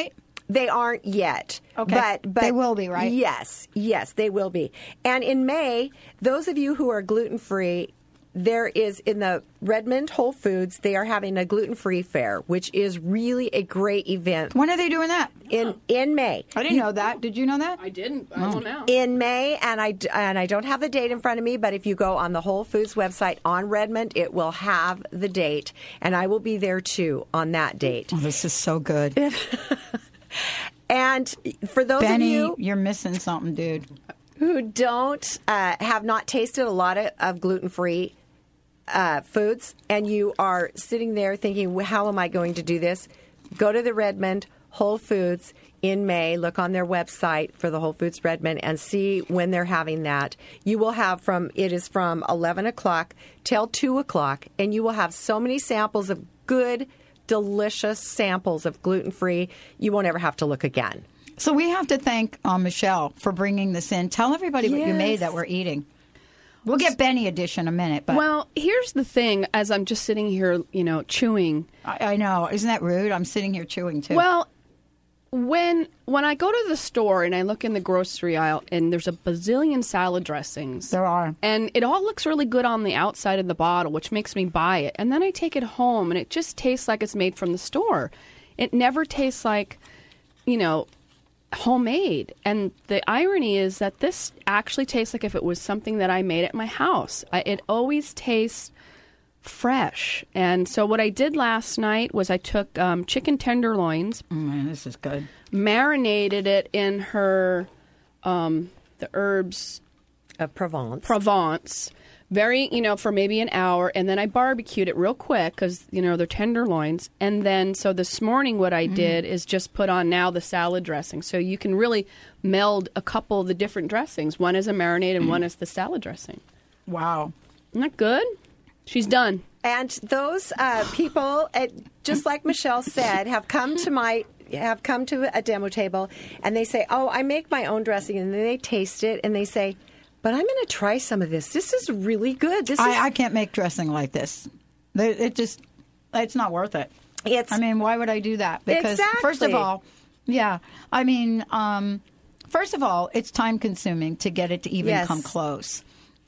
They aren't yet. Okay. But they will be, right? Yes, they will be. And in May, those of you who are gluten-free, there is in the Redmond Whole Foods, they are having a gluten-free fair, which is really a great event. When are they doing that? In May. I didn't know that. Did you know that? I didn't. I don't know. In May, and I don't have the date in front of me, but if you go on the Whole Foods website on Redmond, it will have the date, and I will be there too on that date. Oh, this is so good. And for those Benny, of you, you're missing something, dude, who don't have not tasted a lot of gluten-free foods, and you are sitting there thinking, well, how am I going to do this? Go to the Redmond Whole Foods in May. Look on their website for the Whole Foods Redmond and see when they're having that. You will have it is from 11 o'clock till 2 o'clock, and you will have so many samples of good, delicious samples of gluten-free, you won't ever have to look again. So we have to thank Michelle for bringing this in. Tell everybody what you made that we're eating. We'll get Benny a dish in a minute. But well, here's the thing. As I'm just sitting here, chewing. I know. Isn't that rude? I'm sitting here chewing, too. Well, when I go to the store and I look in the grocery aisle and there's a bazillion salad dressings. There are. And it all looks really good on the outside of the bottle, which makes me buy it. And then I take it home and it just tastes like it's made from the store. It never tastes like, homemade. And the irony is that this actually tastes like if it was something that I made at my house. It always tastes fresh. And so what I did last night was I took chicken tenderloins. Man, this is good. Marinated it in the herbs of Provence. Very, for maybe an hour. And then I barbecued it real quick because, they're tenderloins. And then, so this morning what I did is just put on now the salad dressing. So you can really meld a couple of the different dressings. One is a marinade and one is the salad dressing. Wow. Isn't that good? She's done. And those people, just like Michelle said, have come to a demo table and they say, oh, I make my own dressing. And then they taste it and they say, but I'm going to try some of this. This is really good. I can't make dressing like this. It's not worth it. Why would I do that? Because first of all, first of all, it's time consuming to get it to even come close.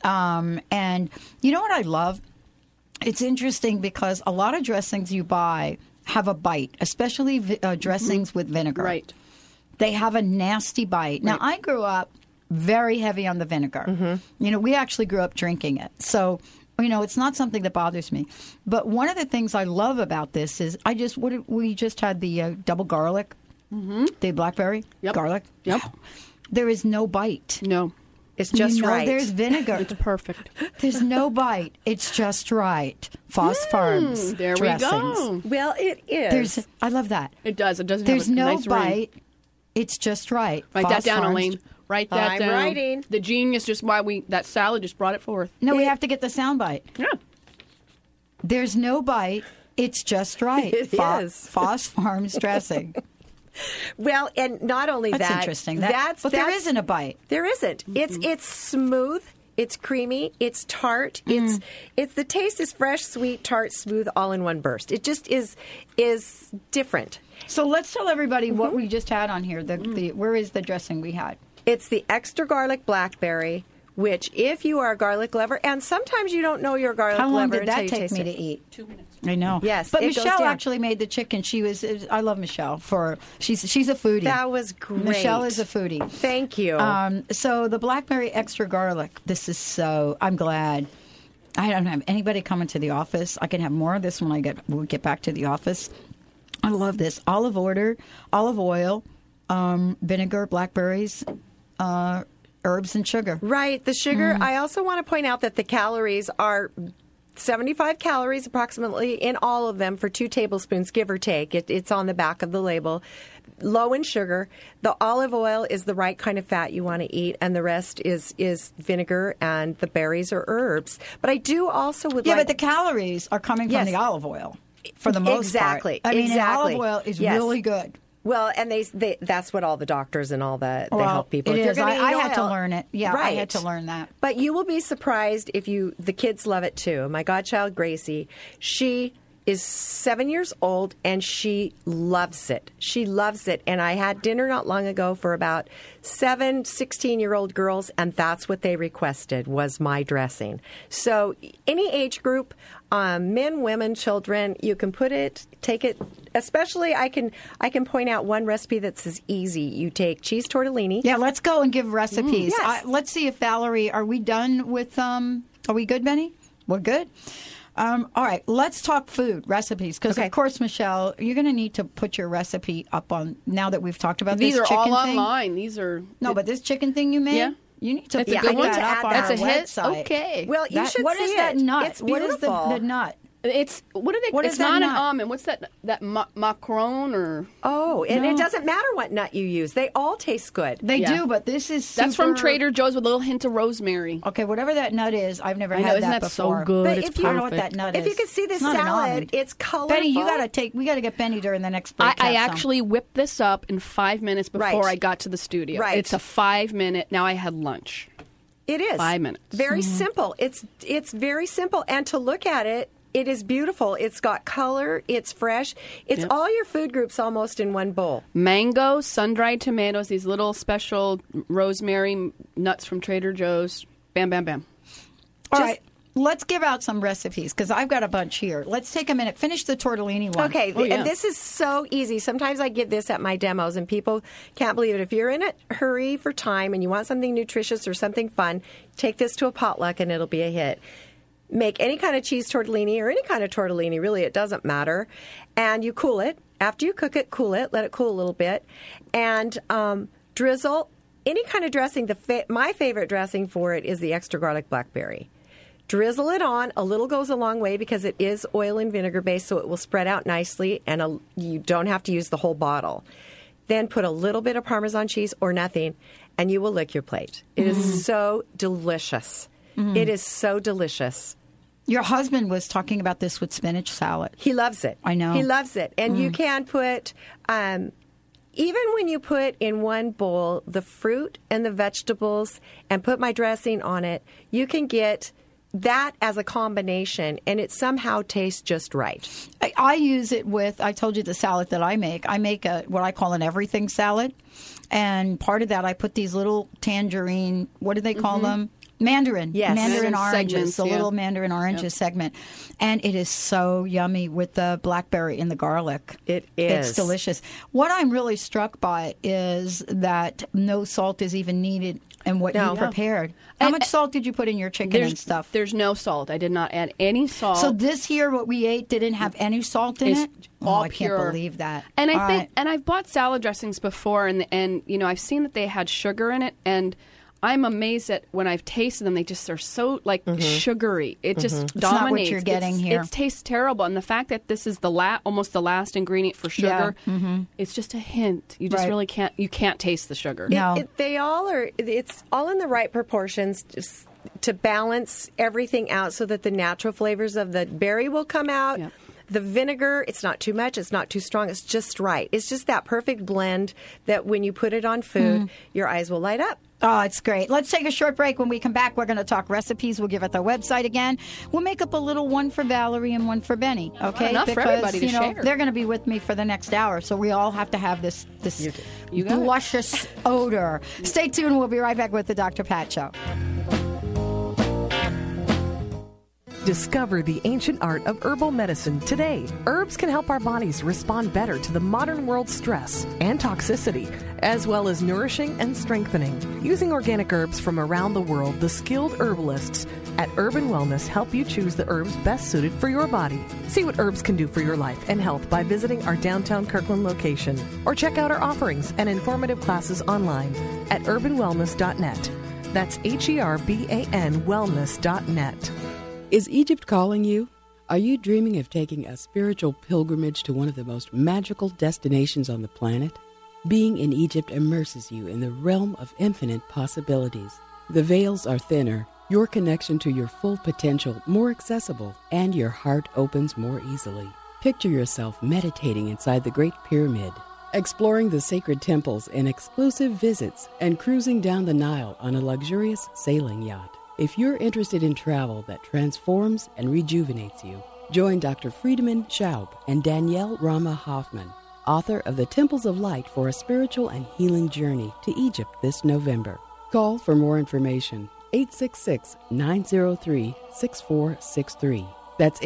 And you know what I love? It's interesting because a lot of dressings you buy have a bite, especially dressings with vinegar. Right. They have a nasty bite. Now, I grew up very heavy on the vinegar. Mm-hmm. We actually grew up drinking it. So, it's not something that bothers me. But one of the things I love about this is we just had the double garlic, the blackberry garlic. Yep. There is no bite. No. It's just right. There's vinegar. It's perfect. There's no bite. It's just right. Foss Farms there dressings. We go. Well, it is. I love that. It does. It doesn't There's have a no nice bite. ring. It's just right. Write Foss that down, Farms. Elaine. Write that down. I'm writing. The genius, just why that salad just brought it forth. No, we have to get the sound bite. Yeah. There's no bite. It's just right. It is. Foss Farms dressing. Well, and not only that's that. Interesting. But there isn't a bite. There isn't. It's smooth. It's creamy. It's tart. It's the taste is fresh, sweet, tart, smooth, all in one burst. It just is different. So let's tell everybody what we just had on here. Where is the dressing we had? It's the extra garlic blackberry, which if you are a garlic lover, and sometimes you don't know you're a garlic lover. How long did until that you take taste me it. to eat? 2 minutes. I know. Yes, but it goes Michelle down. actually made the chicken. I love Michelle she's a foodie. That was great. Michelle is a foodie. Thank you. So the blackberry extra garlic. I'm glad. I don't have anybody coming to the office. I can have more of this when we get back to the office. I love this. Olive oil, vinegar, blackberries, herbs, and sugar. Right. The sugar. I also want to point out that the calories are 75 calories approximately in all of them for 2 tablespoons, give or take. It's on the back of the label. Low in sugar. The olive oil is the right kind of fat you want to eat, and the rest is vinegar, and the berries are herbs. But I do also would but the calories are coming from the olive oil for the most part. Exactly. Olive oil is really good. Well, and they that's what all the doctors and all the health people. It is. I had to oil, learn it. Yeah, right. I had to learn that. But you will be surprised the kids love it too. My godchild Gracie, she is 7 years old, and she loves it. She loves it. And I had dinner not long ago for about 16-year-old girls, and that's what they requested was my dressing. So any age group, men, women, children, you can take it. Especially, I can point out one recipe that's as easy. You take cheese tortellini. Yeah, let's go and give recipes. Yes. Let's see if Valerie, are we done with, are we good, Benny? We're good. All right, let's talk food recipes because, of course, Michelle, you're going to need to put your recipe up on now that we've talked about These this are chicken all thing. online. These are but this chicken thing you made, you need to That's put a good one that to up on That's our a hit. website. Okay. Well, you should what see is it. that nut? It's What is beautiful. the nut? It's what are they? What it's is that not nut? an almond. What's that? That macaron or? Oh, and it doesn't matter what nut you use. They all taste good. They do, but this is That's from super- Trader Joe's with a little hint of rosemary. Okay, whatever that nut is, I've never I know, had isn't that that so before. good? But It's if you I don't know what that nut is. If you could see this It's not an salad, almond. it's colorful. Benny, we got to get Benny during the next break. I actually whipped this up in 5 minutes before Right. I got to the studio. Right. It's a 5-minute. Now I had lunch. It is 5 minutes. Very simple. It's very simple, and to look at it, it is beautiful. It's got color. It's fresh. It's all your food groups almost in one bowl. Mango, sun-dried tomatoes, these little special rosemary nuts from Trader Joe's. Bam, bam, bam. All right, let's give out some recipes because I've got a bunch here. Let's take a minute. Finish the tortellini one. Okay, and this is so easy. Sometimes I give this at my demos, and people can't believe it. If you're in a hurry for time and you want something nutritious or something fun, take this to a potluck, and it'll be a hit. Make any kind of cheese tortellini or any kind of tortellini, really, it doesn't matter. And you cool it. After you cook it, cool it. Let it cool a little bit. And drizzle any kind of dressing. My favorite dressing for it is the extra garlic blackberry. Drizzle it on. A little goes a long way because it is oil and vinegar based, so it will spread out nicely, and you don't have to use the whole bottle. Then put a little bit of Parmesan cheese or nothing, and you will lick your plate. It is so delicious. It is so delicious. Your husband was talking about this with spinach salad. He loves it. I know. He loves it. And you can put, even when you put in one bowl the fruit and the vegetables and put my dressing on it, you can get that as a combination, and it somehow tastes just right. I use it with, I told you the salad that I make. I make what I call an everything salad. And part of that, I put these little tangerine, what do they call them? Mandarin. Yes. Mandarin oranges, segments, the yeah. little mandarin oranges segment. And it is so yummy with the blackberry and the garlic. It is. It's delicious. What I'm really struck by is that no salt is even needed in what you prepared. How much salt did you put in your chicken and stuff? There's no salt. I did not add any salt. So this here, what we ate, didn't have any salt in It's it? all I pure. can't believe that. And All I think, right. and I've bought salad dressings before, and you know, I've seen that they had sugar in it, and I'm amazed that when I've tasted them, they just are so like sugary. It just It's not what dominates. you're getting here. It tastes terrible, and the fact that this is the almost the last ingredient for sugar, it's just a hint. You just Right. really can't. You can't taste the sugar. No. They all are. It's all in the right proportions to balance everything out, so that the natural flavors of the berry will come out. Yep. The vinegar, it's not too much, it's not too strong, it's just right. It's just that perfect blend that when you put it on food, your eyes will light up. Oh, it's great. Let's take a short break. When we come back, we're going to talk recipes. We'll give it the website again. We'll make up a little one for Valerie and one for Benny. Okay, Enough for everybody to share. They're going to be with me for the next hour, so we all have to have this You got it. luscious odor. Stay tuned. We'll be right back with the Dr. Pat Show. Discover the ancient art of herbal medicine today. Herbs can help our bodies respond better to the modern world's stress and toxicity, as well as nourishing and strengthening. Using organic herbs from around the world, the skilled herbalists at Urban Wellness help you choose the herbs best suited for your body. See what herbs can do for your life and health by visiting our downtown Kirkland location, or check out our offerings and informative classes online at urbanwellness.net. That's HERBAN wellness.net. Is Egypt calling you? Are you dreaming of taking a spiritual pilgrimage to one of the most magical destinations on the planet? Being in Egypt immerses you in the realm of infinite possibilities. The veils are thinner, your connection to your full potential more accessible, and your heart opens more easily. Picture yourself meditating inside the Great Pyramid, exploring the sacred temples in exclusive visits, and cruising down the Nile on a luxurious sailing yacht. If you're interested in travel that transforms and rejuvenates you, Join Dr. Friedemann Schaub and Danielle Rama Hoffman, author of The Temples of Light for a Spiritual and Healing Journey to Egypt this November. Call for more information, 866-903-6463. That's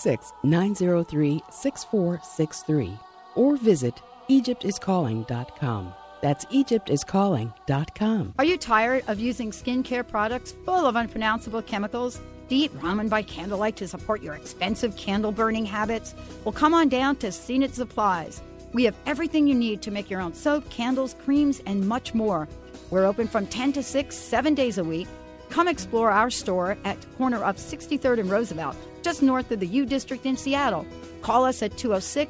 866-903-6463. Or visit EgyptIsCalling.com. That's EgyptIsCalling.com. Are you tired of using skincare products full of unpronounceable chemicals? Do you eat ramen by candlelight to support your expensive candle-burning habits? Well, come on down to Zenith Supplies. We have everything you need to make your own soap, candles, creams, and much more. We're open from 10 to 6, 7 days a week. Come explore our store at the corner of 63rd and Roosevelt, just north of the U District in Seattle. Call us at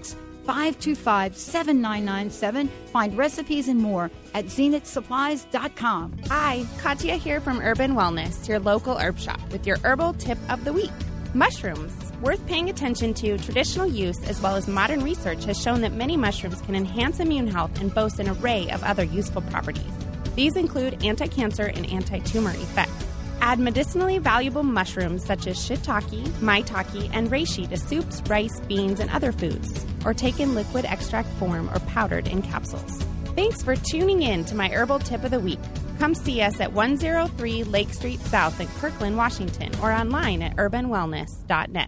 206-525-7997. Find recipes and more at zenithsupplies.com. Hi, Katya here from Urban Wellness, your local herb shop, with your herbal tip of the week. Mushrooms. Worth paying attention to, traditional use as well as modern research has shown that many mushrooms can enhance immune health and boast an array of other useful properties. These include anti-cancer and anti-tumor effects. Add medicinally valuable mushrooms such as shiitake, maitake, and reishi to soups, rice, beans, and other foods, or take in liquid extract form or powdered in capsules. Thanks for tuning in to my Herbal Tip of the Week. Come see us at 103 Lake Street South in Kirkland, Washington, or online at urbanwellness.net.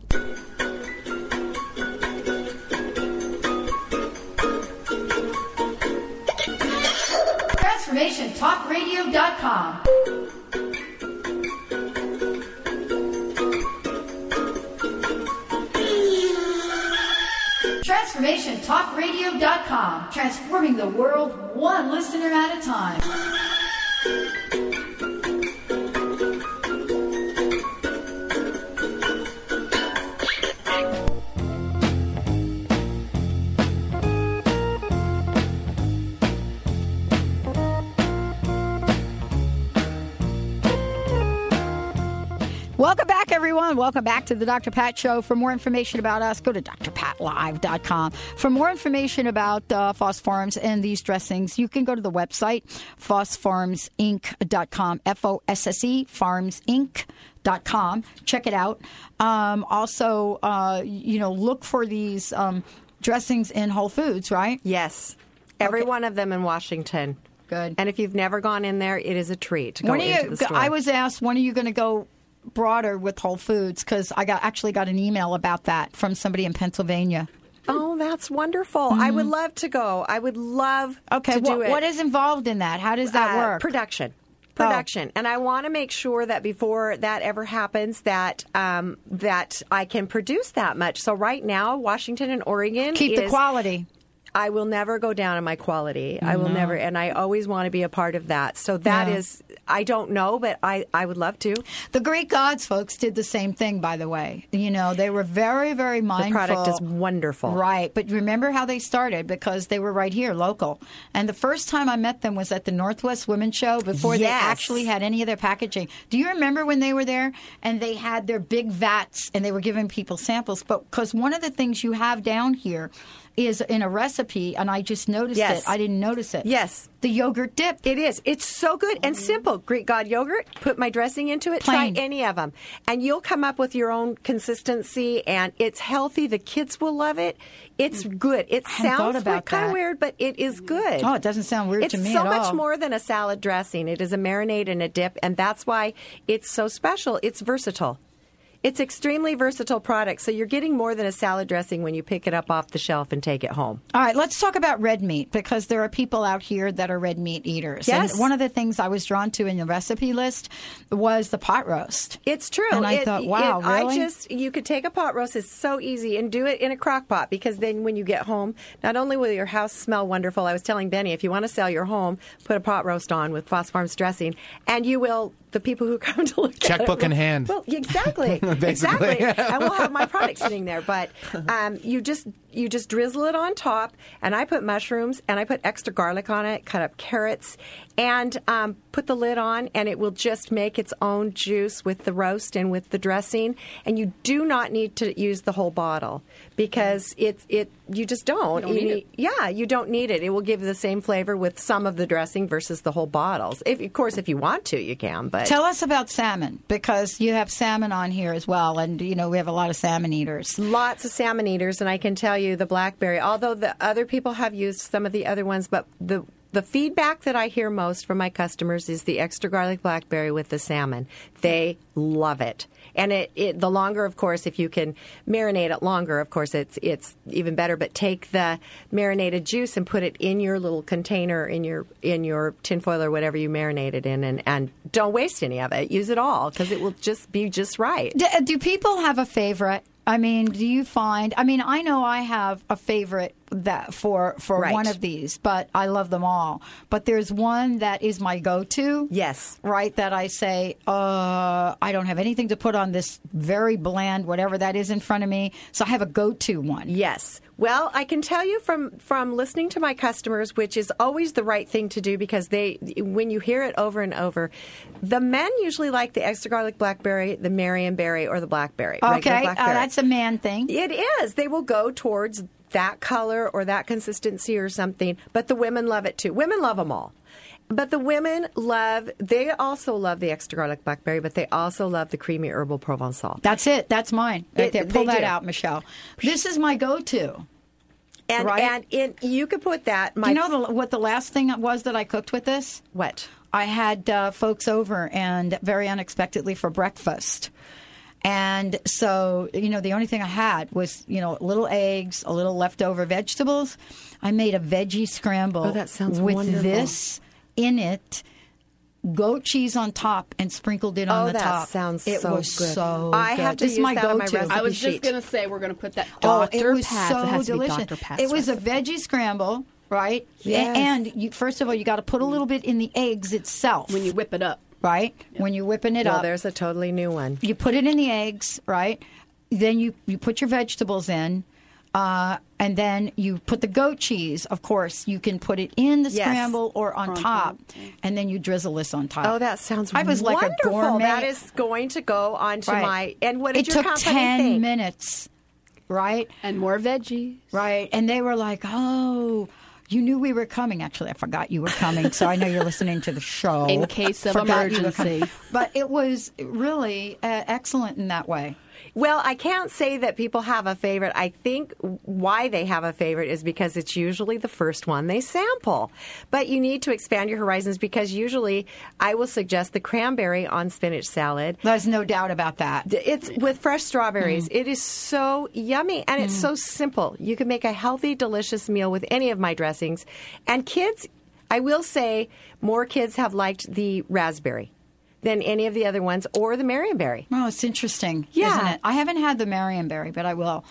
TransformationTalkRadio.com. TransformationTalkRadio.com. Transforming the world one listener at a time. Welcome back, everyone. Welcome back to the Dr. Pat Show. For more information about us, go to drpatlive.com. For more information about Foss Farms and these dressings, you can go to the website, fossfarmsinc.com, F-O-S-S-E, farmsinc.com. Check it out. Also, look for these dressings in Whole Foods, right? Yes. Every one of them in Washington. Good. And if you've never gone in there, it is a treat to go into the store. I was asked, when are you going to go broader with Whole Foods? Because I actually got an email about that from somebody in Pennsylvania. Oh, that's wonderful. I would love to go. I would love to do it. What is involved in that? How does that work? Production. And I want to make sure that before that ever happens that that I can produce that much. So right now, Washington and Oregon keep the quality. I will never go down in my quality. I will never, and I always want to be a part of that. So that is, I don't know, but I would love to. The Greek gods, folks, did the same thing, by the way. You know, they were very, very mindful. The product is wonderful. Right. But remember how they started, because they were right here, local. And the first time I met them was at the Northwest Women's Show before they actually had any of their packaging. Do you remember when they were there and they had their big vats and they were giving people samples? But because one of the things you have down here is in a recipe, and I just noticed it. I didn't notice it. Yes. The yogurt dip. It is. It's so good and simple. Greek God yogurt, put my dressing into it, Plain. Try any of them. And you'll come up with your own consistency, and it's healthy. The kids will love it. It's good. It sounds kind of weird, but it is good. Oh, it doesn't sound weird to me at all. It's so much more than a salad dressing. It is a marinade and a dip, and that's why it's so special. It's versatile. It's extremely versatile product, so you're getting more than a salad dressing when you pick it up off the shelf and take it home. All right, let's talk about red meat, because there are people out here that are red meat eaters. Yes. And one of the things I was drawn to in the recipe list was the pot roast. It's true. And I thought, wow, really? You could take a pot roast. It's so easy, and do it in a crock pot, because then when you get home, not only will your house smell wonderful, I was telling Benny, if you want to sell your home, put a pot roast on with Foss Farms dressing, and you will... The people who come to look at it. Checkbook in hand. Well, exactly. Basically. Exactly. And we'll have my product sitting there. But you just you just drizzle it on top, and I put mushrooms, and I put extra garlic on it, cut up carrots, and put the lid on, and it will just make its own juice with the roast and with the dressing. And you do not need to use the whole bottle because you just don't. You don't need it. Yeah, you don't need it. It will give the same flavor with some of the dressing versus the whole bottles. Of course, if you want to, you can. But tell us about salmon, because you have salmon on here as well, and we have a lot of salmon eaters. Lots of salmon eaters, and I can tell you the blackberry, although the other people have used some of the other ones, but the feedback that I hear most from my customers is the extra garlic blackberry with the salmon. They love it. And the longer, of course, if you can marinate it longer, of course, it's even better. But take the marinated juice and put it in your little container, in your tinfoil or whatever you marinate it in, and don't waste any of it. Use it all, because it will just be just right. Do people have a favorite? I mean, do you find? I mean, I know I have a favorite that for Right. one of these, but I love them all. But there's one that is my go-to. Yes. Right, that I say, I don't have anything to put on this very bland, whatever that is in front of me, so I have a go-to one. Yes. Well, I can tell you from listening to my customers, which is always the right thing to do, because when you hear it over and over, the men usually like the extra garlic blackberry, the Marionberry, or the blackberry. Okay, Blackberry. that's a man thing. It is. They will go towards that color or that consistency or something, but the women love it too. Women love them all. But the women they also love the extra garlic blackberry, but they also love the creamy herbal Provençal. That's it. That's mine. Right there. Pull they that do. out, Michelle. This is my go-to. And right? and you could put that. You know what the last thing was that I cooked with this? What? I had folks over, and very unexpectedly, for breakfast. And so, the only thing I had was, little eggs, a little leftover vegetables. I made a veggie scramble. Oh, that sounds with wonderful. this in it, goat cheese on top, and sprinkled it on the top. Oh, that sounds it so was good. so I good. have to This is use my that on my go-to. recipe I was just sheet. going to say we're going to put that It Dr. was Pat's. so It has to be delicious. Dr. Pat's It was recipe. a veggie scramble, right? Yes. And first of all, you got to put a little bit in the eggs itself. When you whip it up. Right? Yep. When you're whipping it Well, up. there's a totally new one. You put it in the eggs, right? Then you put your vegetables in, and then you put the goat cheese. Of course, you can put it in the Yes. scramble or on top, and then you drizzle this on top. Oh, that sounds I was wonderful. like a gourmet. That is going to go onto Right. my. And what did it your took company 10 think? minutes, right? And more veggies. Right. And they were like, oh, you knew we were coming. Actually, I forgot you were coming, so I know you're listening to the show. In case of Forgot you were emergency. coming. But it was really excellent in that way. Well, I can't say that people have a favorite. I think why they have a favorite is because it's usually the first one they sample. But you need to expand your horizons, because usually I will suggest the cranberry on spinach salad. There's no doubt about that. It's with fresh strawberries. It is so yummy, and it's so simple. You can make a healthy, delicious meal with any of my dressings. And kids, I will say, more kids have liked the raspberry than any of the other ones, or the Marionberry. Oh, it's interesting, Yeah. isn't it? I haven't had the Marionberry, but I will.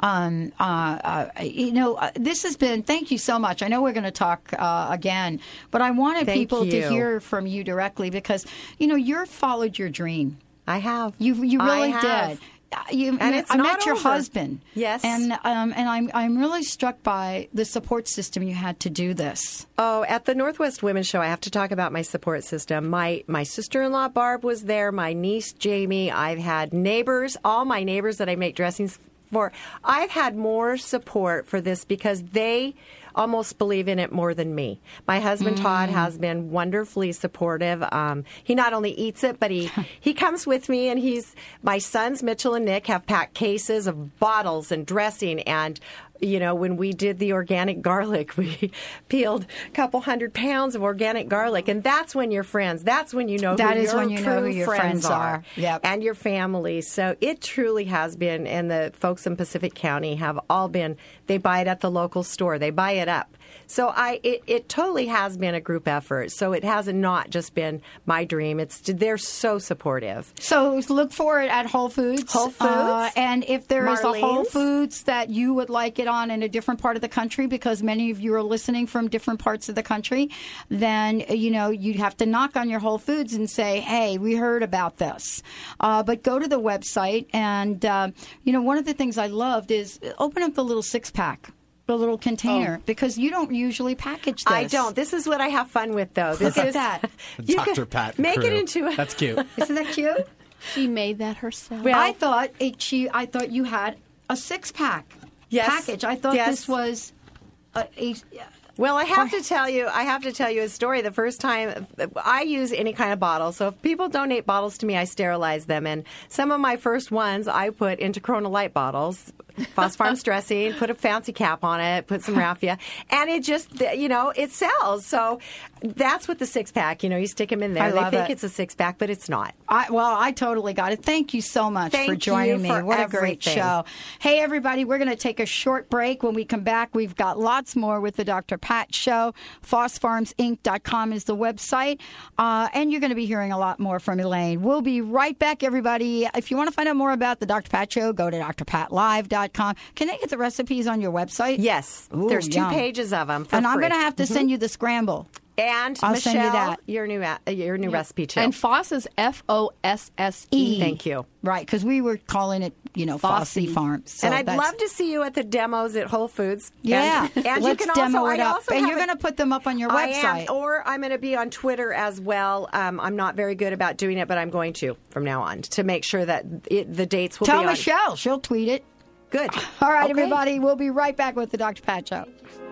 This has been, thank you so much. I know we're going to talk again, but I wanted Thank people to you. hear from you directly, because, you followed your dream. I have. You really I have. did. And it's I not met your over. husband. Yes. And I'm really struck by the support system you had to do this. Oh, at the Northwest Women's Show, I have to talk about my support system. My sister-in-law, Barb, was there. My niece, Jamie. I've had neighbors, all my neighbors that I make dressings for. I've had more support for this because they almost believe in it more than me. My husband, Todd, has been wonderfully supportive. He not only eats it, but he comes with me, and my sons, Mitchell and Nick, have packed cases of bottles and dressing. And when we did the organic garlic, we peeled a couple 100 pounds of organic garlic. And that's when you're friends. That's when you know That who is your when you know true who your friends friends are. Yep. And your family. So it truly has been. And the folks in Pacific County have all been, they buy it at the local store. They buy it up. So it totally has been a group effort. So it has not just been my dream. They're so supportive. So look for it at Whole Foods. Whole Foods. And if there is a Whole Marlene's. Foods that you would like it on in a different part of the country, because many of you are listening from different parts of the country, then, you'd have to knock on your Whole Foods and say, hey, we heard about this. But go to the website. And, one of the things I loved is open up the little 6-pack. The little container, because you don't usually package this. I don't. This is what I have fun with, though. Look at that. Dr. Pat make crew. it into a... That's cute. Isn't that cute? She made that herself. Well, I thought you had a 6-pack package. I thought this was a Well, I have to tell you a story. The first time I use any kind of bottle, so if people donate bottles to me, I sterilize them. And some of my first ones I put into Corona Light bottles, Phosphorus dressing, put a fancy cap on it, put some raffia, and it just, it sells. So that's what the 6-pack, you stick them in there. They think it's a 6-pack, but it's not. I totally got it. Thank you so much for joining me. What a great show. Hey, everybody, we're going to take a short break. When we come back, we've got lots more with the Dr. Pat Show. PhosPharmsInc.com is the website. And you're going to be hearing a lot more from Elaine. We'll be right back, everybody. If you want to find out more about the Dr. Pat Show, go to drpatlive.com. Can they get the recipes on your website? Yes. Ooh, there's 2 yum. pages of them for And free. I'm going to have to send you the scramble. And I'll Michelle, send you that. your new recipe too. And Foss is Fosse. Thank you. Right, because we were calling it, Fosse Farms. So and I'd love to see you at the demos at Whole Foods. Yeah, and let's you can demo also, it up. And you're going to put them up on your website. Or I'm going to be on Twitter as well. I'm not very good about doing it, but I'm going to from now on to make sure that the dates will be on. Tell Michelle. She'll tweet it. Good. All right, Okay. everybody. We'll be right back with the Dr. Pat Show.